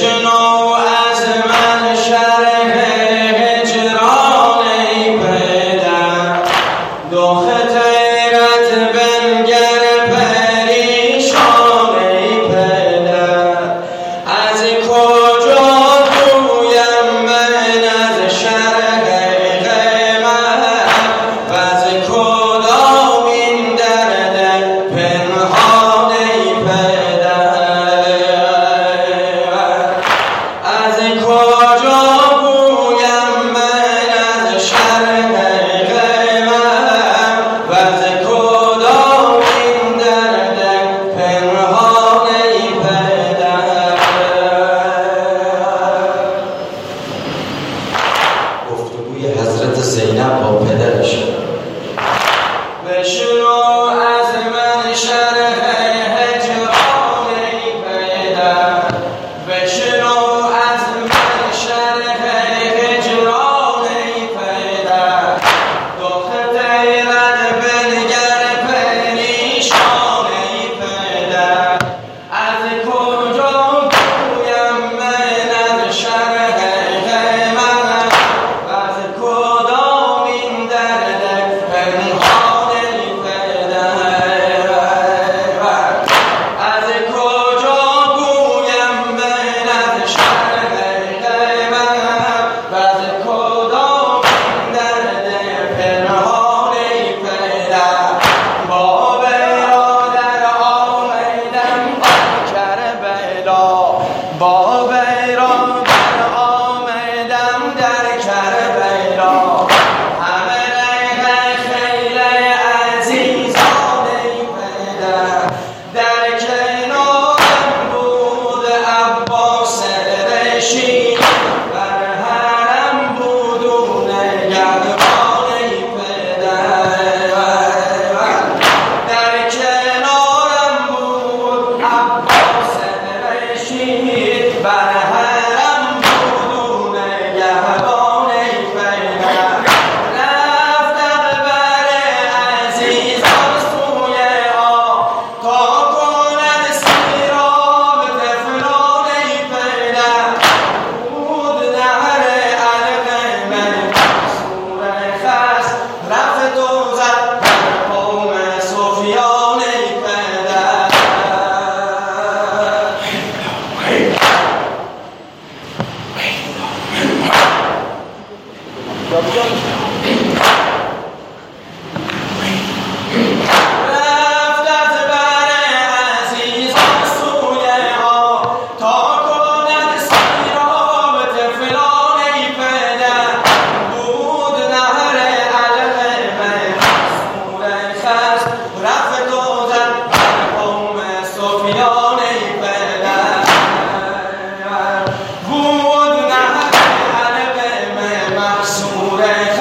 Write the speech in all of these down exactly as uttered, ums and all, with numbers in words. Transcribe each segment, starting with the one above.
بشنو از من شرح هجران ای پدر، دخ تیرت بنگر پریشان ای پدر. از کجا گویم من از شرح غمت و از کدامین درد پنهان ای پدر. از کجا گویم من از شرح غمت و از کدامین درد پنهان ای پدر. گفتگوی حضرت زینب با پدرش. بشنو از من شرح هجران ای پدر، بشنو از من شرح هجران ای پدر. دخ تیرت بنگر پریشان ای پدر. از کجا گویم من از شرح غمت و از کدامین درد پنهان ای پدر. از کجا گویم من از شرح غمت و از کدامین درد پنهان ای پدر. با برادر آمدم در کربلا، با برادر آمدم در کربلا. همه ریخ خیل عزیزان ای پدر، در کنارم بود عباس رشید، بر حرم بود او نگهبان ای پدر. در کنارم بود عباس رشید، بر حرم بود او نگهبان ای پدر. رفت اقبر عزیزان سوی آب تا کند سیراب طفلان ای پدر. بود نهر القمه سور خس، رفت و زد بر قوم سفیان ای پدر. رفت از بر عزیزان سوی آب تا کند سیراب طفلان ای پدر. بود نهر القمه سور خس، رفت و زد بر قوم سفیان ای پدر. بود نهر القمه محصور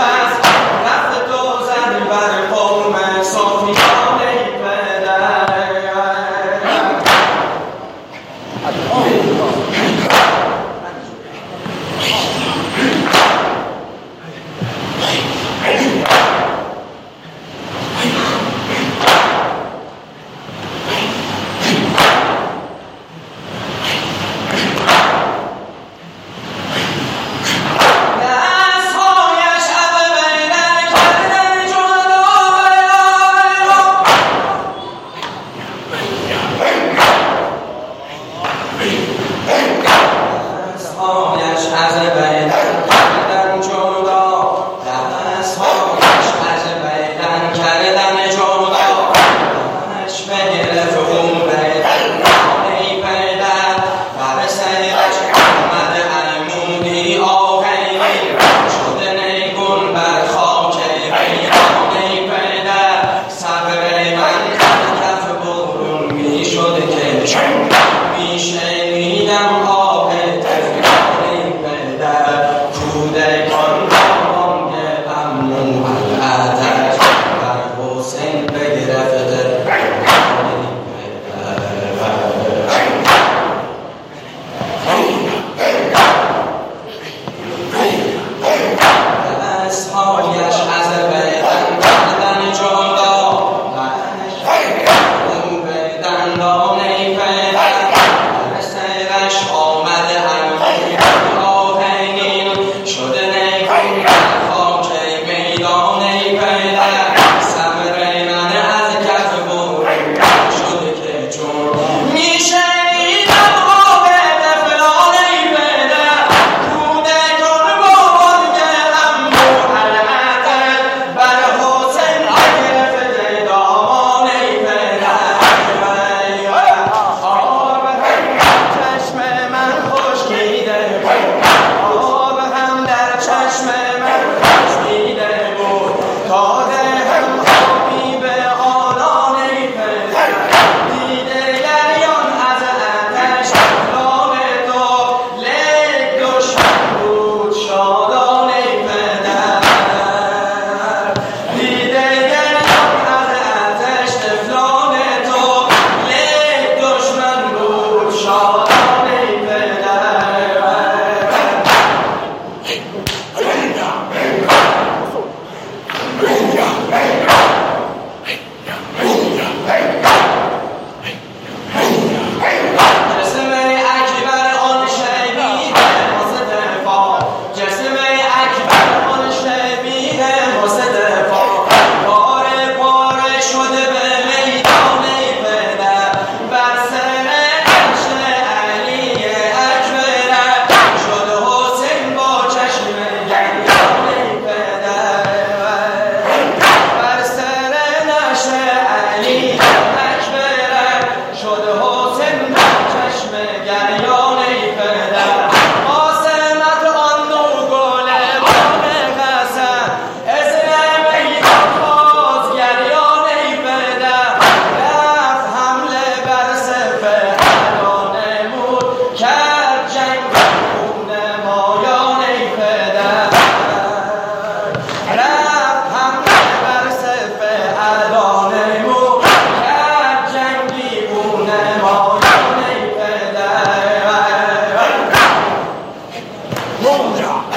مادرم.